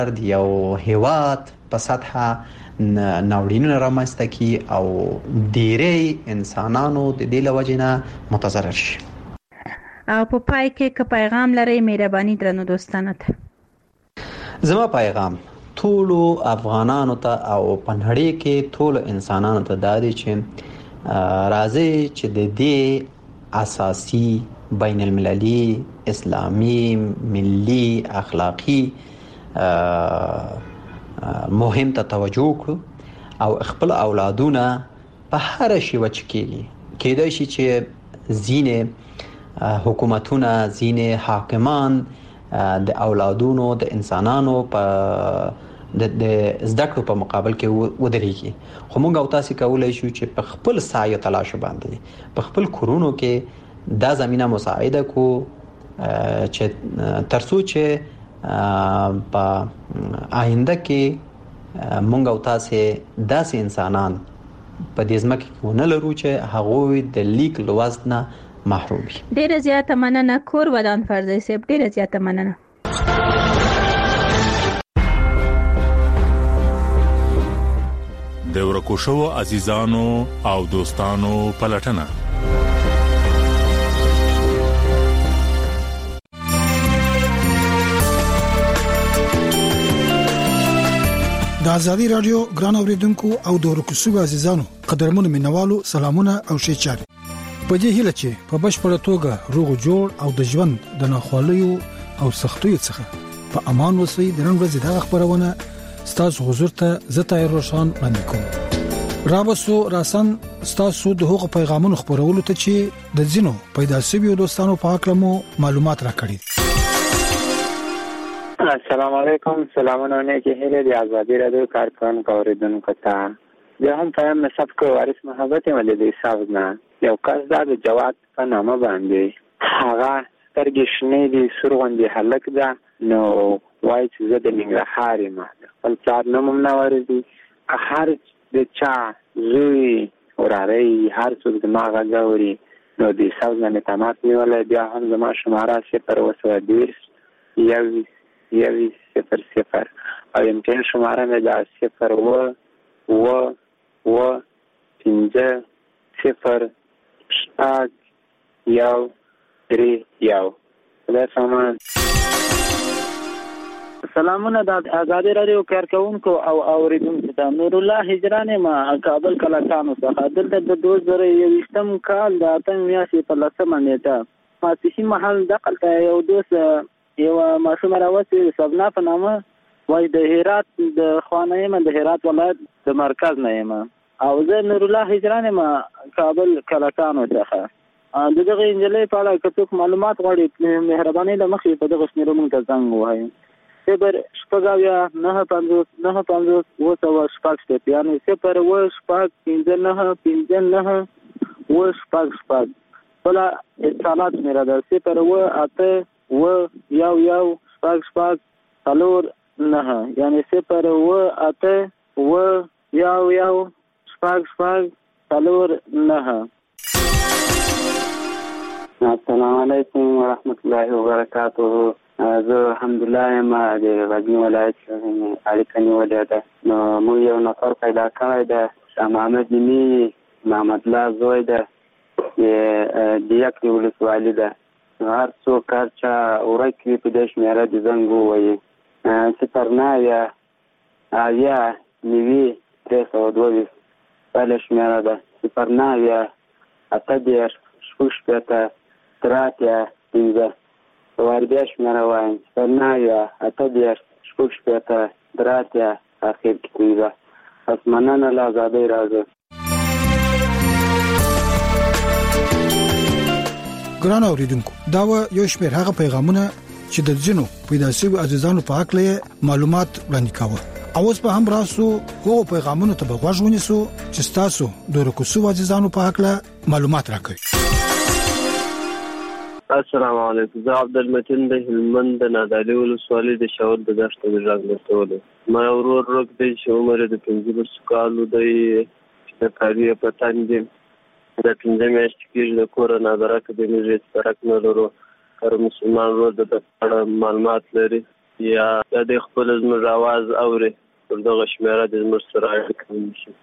د یو هیواد په سطحه ناورینونه رامنځته کی او ډیری انسانانو د دې لوجې نه متضرر شي. او په پای کې که پیغام لري مهرباني درنو دوستانو ته. زما پیغام ټولو افغانانو ته او په نړۍ کې ټولو انسانانو ته دا دی چې راځي چې د دې اساسي بین المللي اسلامي ملي اخلاقی مهم ته توجه وکړو او خپل اولادونه په هر شي وچکیږي. کېدای شي چې ځینې حکومتونه ځینې حاکمان د اولادونو د انسانانو په د زده کړو په مقابل کې ودرېږي، خو موږ او تاسو کولای شو چې په خپل سعی تلاش باندې په خپل کورونو کې دا زمينه مساعده کو چې ترڅو چې په آینده کې موږ او تاسو داسې انسانان په دې ځمکه کې ونه لرو چې هغوی د لیک لوست نه محروم وي. ډیره زیاته مننه کور ودان فرضي صاحب، ډیره زیاته مننه. د ورکو شو عزیزانو او دوستانو پلټنه د ازادي رادیو ګران اوریدونکو او د ورکو شو عزیزانو قدرمنو منوالو سلامونه او ښه چاري. په دې هیله چې په بشپړه توګه روغ جوړ او د ژوند د ناخوالو او سختیو څخه په امان اوسئ. د نن ورځې د خبرونه ستاسو حضور ته زتای روشن وړاندې کوم. رابسو راسن ستاسو د حقوق پیغامونو خبرولو ته چې د زینو پیدا شوی دوستانو په اړه مو معلومات راکړي. السلام علیکم، سلامونه نیکی هیله دی ازادي رادیو کارکونکو اوریدونکو ته. زه هم پیغام نسب کو وارث محبت ملي صاحب نه یو کس دا د جواد په نامه باندې هغه سترګې شنې دي سرغوندې هلک ده نو وایي چې زه د ننګرهار یم، خپل پلار نوم هم نه ورځي، هر د چا زوی وراره هر څوک زما غږ اوري نو د حساب نه مې تماس نیولی. بیا هم زما شماره 020 00 او امتحان شماره مې دا 0 خدای سامان. سلامونه د ازادي رادیو کارکونکو او اوریدونکو ته. نور الله هجران ما کابل کلاکانو څخه دلته د 2021 کال د 8 میاشتې په 10 نیټه ماسپښین مهال دقلته یو دوست یو ماشوم راوځي سبنا په نامه وای د هرات د خوانایم د هرات ولایت د مرکز نه یم او زه نور الله هجران ما کابل کلاکانو څخه دغه انجلې په اړه کڅوک معلومات غواړي مهرباني د مخې په دغه شمیرو مونږ ته زنګ وایي. صفر شپږاویا 950 وسوشپاک یعنی 0 بلا اتصالات میرا ده 0 سالور نه یعنی 0 سالور نه. السلام علیکم ورحمت الله وبرکاته. زه الحمدلله ما د غزنی ولایت اړیکه نیولې ده نو موږ یو نفر پیدا کړی ده شاه محمد نومي محمد الله زوی ده د یکې ولسوالي ده. هر څوک هر چا ورک وي په دې شمېره د زنګ ووایي 0 بله شمېره ده 0 واربیا شمېره وایم 0 اخر کې کوي. پس مننه له ازادۍ راځه. ګران اوریدونکو دا یو شمېر هغه پیغامونه چې د ځینو پیدا شوی عزیزانو په حق له معلومات وړاندې کاوه. اوس په هم راسو هغه پیغامونه ته بغوږ ونیسو چې تاسو د رکوسو عزیزانو په حق له معلومات راکړي. السلام علیکم، زه عبدالمتین د هلمند د نادعلي ولسوالۍ د شاور د دښتې د غږ لټولو. ما ورور روک دی چې عمر د 15 کالو دی چې کاري په تن دی د 15 میاشتې کېږي د کور نه درک د موږ هیڅ فرق نه لرو. هر مسلمان ورور د اړه معلومات لري یا د خپل زموږ आवाज اوري پر دغه شمیره د زموږ سره اړیکه ونیسي.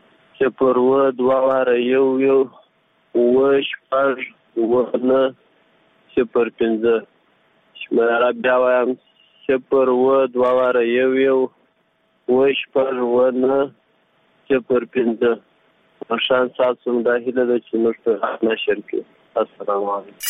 02211 شمیره بیا وایم 02211 مشان ساتم د هیله د چې موږ ته نشر کړي. السلام علیکم.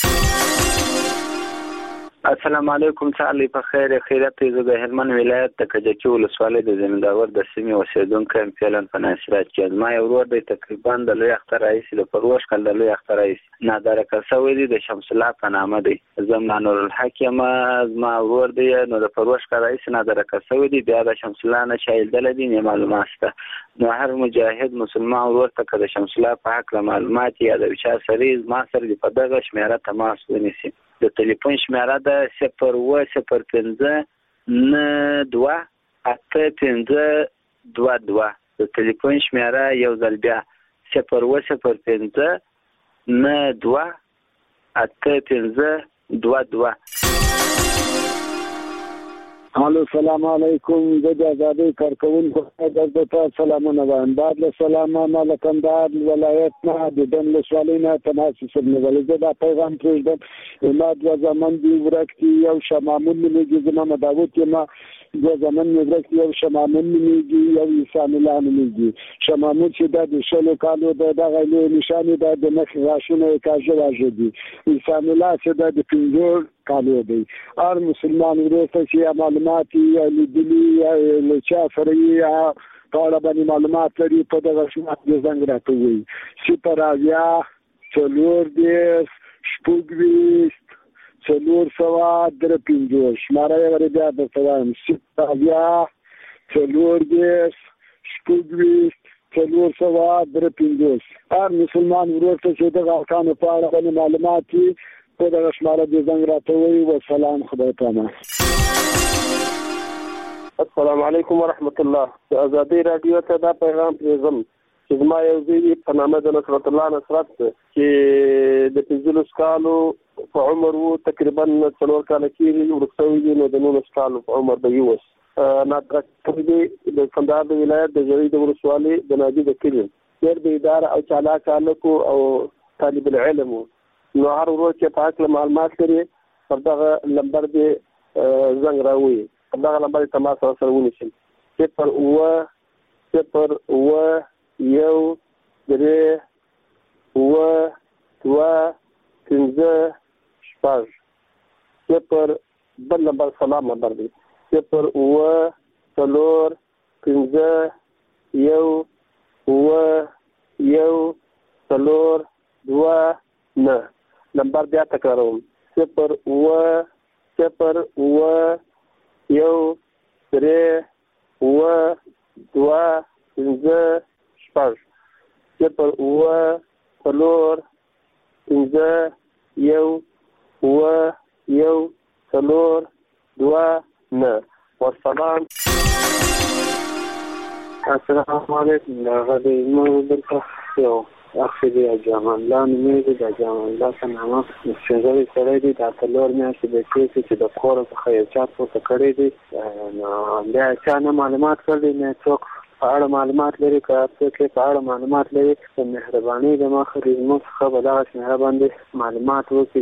السلام علیکم. تعالی په خیر خیرت. زه د هلمند ولایت د کجکي ولسوالۍ د زمینداور د سیمې اوسیدونکی یم. فعلا په ناصرات کې ما یو ورور دی تقریبا د لوی اختر رئیس د پروش کال د لوی اختر رئیس نادر کسوی دی د شمس الله په نامه دی. زما نور الحق یم. ما ورور دی نو د پروش کال رئیس نادر کسوی دی. بیا د شمس الله نه شایل دل دي نه معلومات شته. نو هر مجاهد مسلمان ورور ته د شمس الله په حق معلومات یا د چا سره ما سره په دغه شمیره تماس ونیسي. د ټلیفون شمیره ده 02059285522. د ټلیفون شمیره یو ځل بیا 02059285522. الو السلام علیکم. زه د آزادۍ کارکونکو د سلامونه وایم. بعد له سلامه ما له کندهار ولایت نه د دن ولسوالۍ نه تماس وسنولی. زه دا پیغام پرېږدم. ما دوه زامن دي ورک دي. یو شمامون نومېږي زما مداوت یم. دوه زامن مې ورک دي. یو شمامون نومېږي یو انسان الله نومېږي. شمامون چې دا د 16 کالو د دغه لوی نشانې ده د مخ غاښونه یې کاږه واږه دي. انسان الله چې دا د 15 کالو دی. هر مسلمان ورور ته چې معلومات یا لیدلي یا له چا سره یې په اړه باندې معلومات لري په دغه شمات د زنګ راته وایي 080 شماره یې ورې بیا درته وایم 080 هر مسلمان ورور ته چې دغه احکامو په اړه باندې معلومات وي په دغه شماره د زنګ راته وایي. والسلام خدای پامان. السلام علیکم ورحمت الله. د آزادۍ رادیو ته دا پیغام پرېږدم چې زما یو زوی په نامه د نصرت الله نصرت چې د 15 کالو په عمر وو تقریبا 4 کاله کېږي ورک شوی دی. نو د 19 کالو په عمر به یې نادر دی د کندهار د ولایت د جرید ولسوالۍ د نادي د کلي ډېر د اداره او چالاک هلک او طالب العلم. نو هر ورځ چې په حق معلومات لري پر دغه نمبر دی زنګ راوړي. په دغه نمبر تماس سره ونیسئ 0801215 بل نمبر سلام نمبر دی 08015 نمبر بیا تکراروم 0801215 والسلام. السلام علیکم. غدي مو بالکل یو اخی دی جامان الله نومېږي. د جامان الله په نامه سپینځلې سړی دی. دا څلور میاشتې د کېږي چې د کوره څخه یو چا پورته کړی دی. نو بیا چا نه معلومات کړی نه څوک په اړه معلومات لري. که څوک په اړه معلومات لري په مهرباني د مخه زموږ څخه به دغه شمیره باندې معلومات وکړي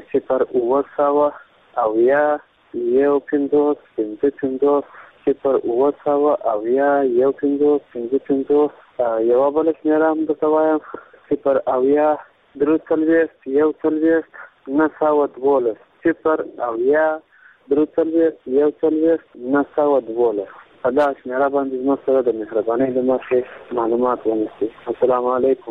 08015 یوه بله شمیره هم درته وایم 080 340 140 912 080 340 په دغه شمیره باندې زموږ سره د مهربانۍ له مخې معلومات ونیسئ. السلام علیکم.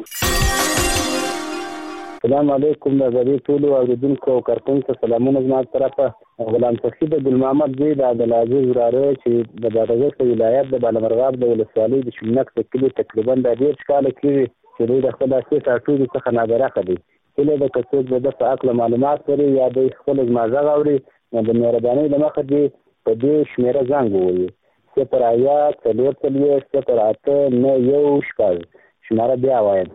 السلام علیکم. د آزادۍ ټولو اورېدونکو او کارکوونکو سلامونه زما طرفه. غلام سخي د ګل محمد زوی د عبدالعزیز وراره چې د بادغیس ولایت د بالامرغاب د ولسوالۍ د شمنک د کلي تقریبا د 10 کاله کېږي چې دوی د خپل اساس ټولو څخه نابرخه دي. هیله ده که څوک د ده په حق معلومات لري یا د خپل زما غږ اوري نو د مهربانۍ له مخې دې په دې شمېره زنګ ووهي 080 شماره بیا وایم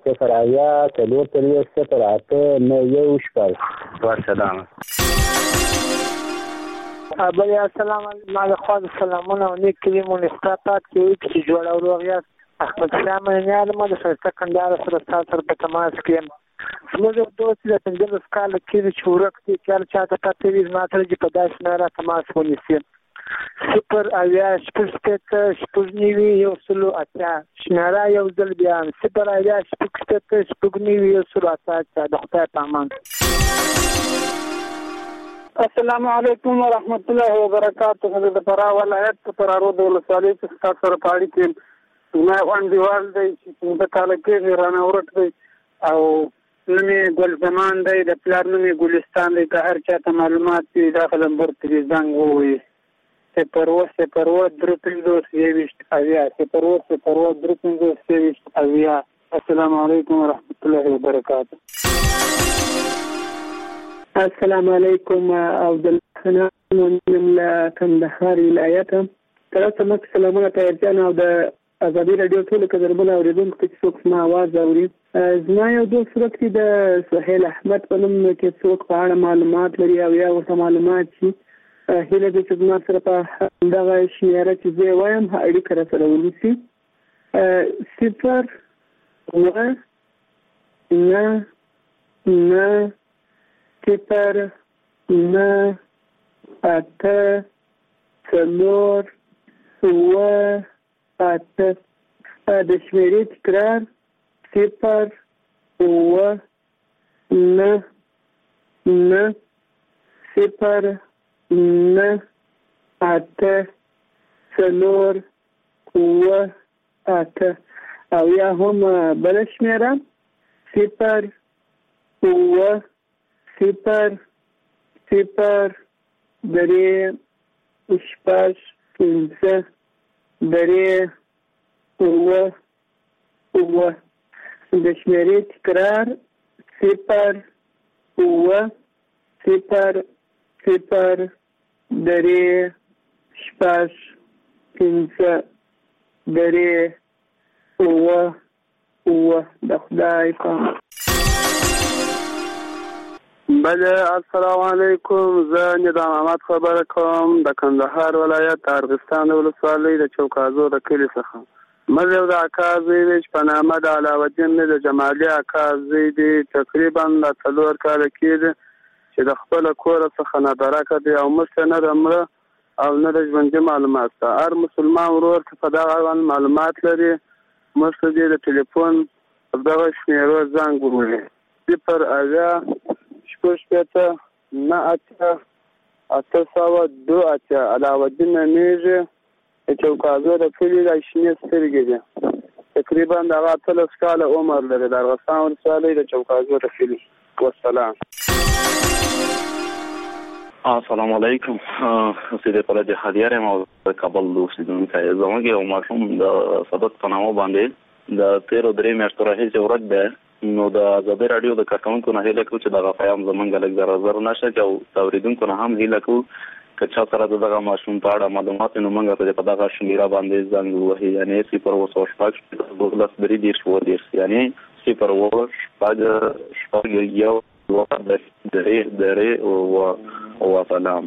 080 والسلام. بل السلام علیکم اخوان سلامونه او نیک کلمونه ستاسو کې چې جوړ او روغیاست احمد شاه منیال مو د فرصت کندهار سره تاسو په تماس کې زموږ دوست د پنځه کال کې چې ورکتي چې چاته پاتې وي ماته چې په داس نه را تماس ونیسي سپر اویا شپږ شپږنیوي یو سلو اته شنارا یو ځل بیان سپر اویا شپږنیوي یو سلو اته د خدای په امان. السلام علیکم ورحمت الله وبرکاته. د فراه ولایت فراه د ولسوالۍ څخه سره پاړی کې ما وانډیوال دی چې د کال کې رانه ورک دی او نومې ګل زمان دی د پلار نومې ګلستان دی که هر چاته معلومات دی داخل نمبر ترې زنګ ووایي 0-0-3-2-23-0-0-0-3-2-23-0-0. السلام علیکم ورحمت الله وبرکاته. السلام علیکم عبدالله من کندهار ولایت. تاسو مخ سلامونه تایجان او د ازادي رادیو ټول کډرمن اوریدونکو چې څوک ما आवाज اوري. زما یو دوست ورته د سهیل احمد په نوم کې څوک په اړه معلومات لري او یا ورته معلومات شي هله د چې ما سره په دغه شمیره چې زه وایم اړیکه را سره ونیسي 0-9-0-8 د شمیرې تکرار 0-9-9-0-8 او یا هم بل شمیره 0-0-0-3-5-3-2 د شمیرې تکرار 0-0-0-3-5-3-2 د خدای په. بله السلام علیکم. زه نظام احمد خبره کوم د کندهار ولایت ارغستان ولسوالۍ د چوکازو د کلي څخه. مزه د اکازي چې په نامه د علاوه الدین د جمالي اکازي دی تقریبا د 4 کال کېږي چې د خپل کور څخه نه درکه دی او مستنه رمره او نه د ژوند معلومات. هر مسلمان ورور په دغه معلومات لري مستدې د ټلیفون دغه شمیرو زنګ ووهي 0-8-9-8-8-2 علاوه الدین میږي چوکازو د کلي د شنې سترګې دي تقریبا دغه 30 کال عمر لري د ارغستان ولسوالۍ د چوکازو د کلي. والسلام. السلام علیکم. سیده پر د هدیره مو کابل اوسیدونکو زموږ یو ماشوم د صدق په نامه باندې د 13 میاشتو راهیسې ورک دی نو د ازادي رادیو د کارکونکو نه هیله کوم چې دغه پیغام زمونږ لږ زر نشه او اوریدونکو نه هم هیله کوم که چا سره دغه ماشوم په اړه معلومات نو موږ په دغه شمیره باندې زنګ وهي یعنی 0-8-9-8-8-8 یعنی 0-8-9-8-8-8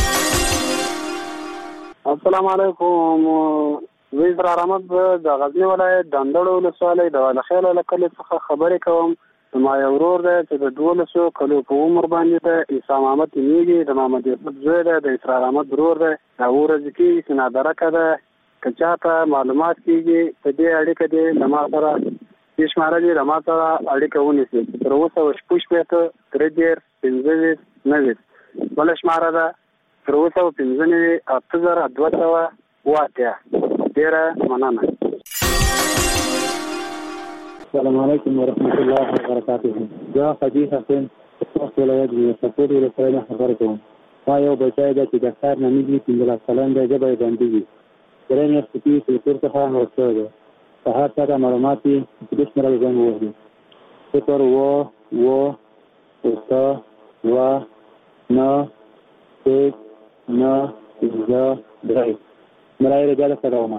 السلام علیکم. زه اسرار احمد د غزنی ولایت د اندړو ولسوالۍ د ولخیل کلي څخه خبرې کوم. ما یو ورور دی چې د 12 کلو په عمر باندې د عیسی محمد نیږي د محمد یوسف زوی دی د اسرار احمد ورور دی دا ورځ کې چې نادرکه ده که چاته معلومات کیږي په دې اړیکه دی د ما سره شماره دی د ما سره اړیکه ونیسي تر اوسه شپږ 3-15 بل شماره ده تر اوسه 15-8200 ډیره مننه. السلام علیکم ورحمت الله وبرکاته. زه حبیب حسین خوست ولایت د سپور ولسوالۍ خبر کوم. ما یو بچی دی چې د ښار نه نږدې 15 کلن دی ژبه یې بندېږي. درې میاشتې کېږي چې کور څخه ورک شوی دی. که هر چا ته معلومات وي چې دې شمېره زنګ ووهي 0-8-9-6-9-3 ملایره بیا درته راوړم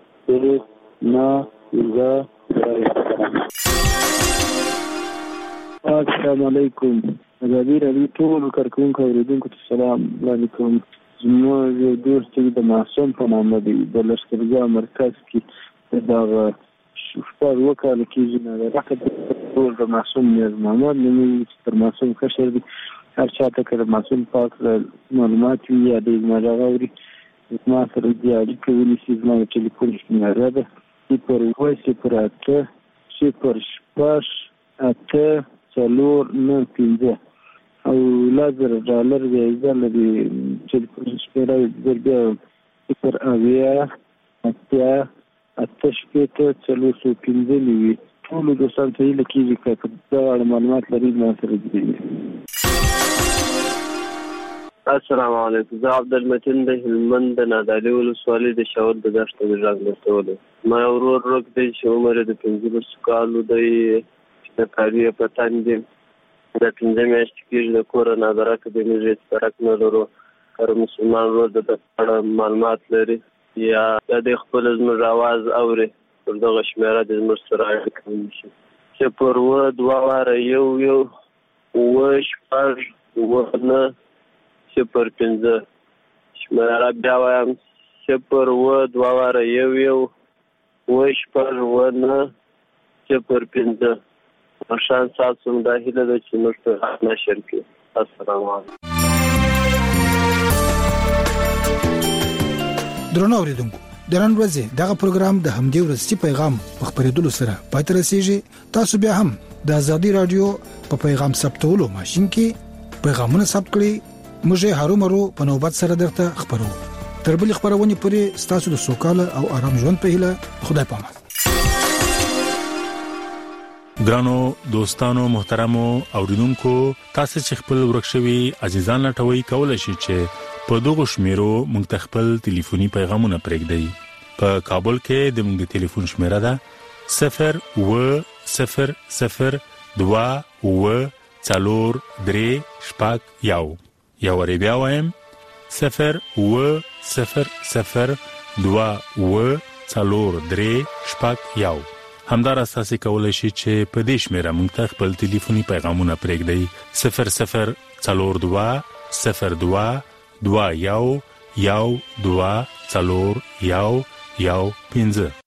0-8-9-6-9-3 السلام علیکم. ازادي راډیو ټول کارکونکو اوریدونکو ته سلام علیکم. زموږ یو دوست د معصوم په نامه دی د لښکرګاه مرکز کې دغه شپږ وکاله کېږي نه راکړه ټول د معصوم نیاز محمد نومي تر معصوم کشر دی. هر چاته که د معصوم پاک معلومات وي یا د زما غږ اوري زما سره دې اړیکه ونیسي. زما د ټلیفون شمېره ده 00800 او $1000 ویزه لري ټلیفون شمېره بیا 088 ټولو دوستانو ته هیله کېږي که دا اړه معلومات لري ما سره دي. السلام علیکم. زه عبدالمتین د هلمند د نادعلي ولسوالۍ د شاور د دښته د غږ لرسولو. ما یو ورور دی چې عمر یې د 15 کالو دی د کاري په تن دی. د 15 میاشتې کېږي د کوره نادرکه دی. موږ هېڅ فرق نه لرو. هر مسلمان ورور د اړه معلومات لري یا د خپل زموږ اواز اوري پر دغه شمېره د زموږ سره اړیکه ونیسي. 012 0 شمېره بیا وایم 012 مشان ساتم دا هیله ده چې موږ ته نشر کړي. السلام علیکم. درنو اوریدونکو د نن ورځې دغه پروګرام د همدې ورځې پیغام په خبرېدلو سره پای ته رسیږي. تاسو بیا هم د ازادي رادیو په پیغام ثبتولو ماشين کې پیغامونه ثبت کړئ. موږ هرومرو په نوبت سره درته خبرو. تر بل خبرونه پورې ستاسو د سوکاله او آرام ژوند په هیله. خدای پامان. ګرانو دوستانو محترمو اوریدونکو تاسو چې خپل ورکشوي عزیزان لټوي کولای شئ چې په دغه شمیرو مونږ خپل ټلیفوني پیغامونه پرېږدئ. په کابل کې د مونږ ټلیفون شمیره ده 0100243 یا ورې بیا وایم 0100243 همدار اساسي کولای شي چې په دې شمیره مونږ ته خپل ټلیفوني پیغامونه پرېږدئ 0020221 1 2 4 1 1 5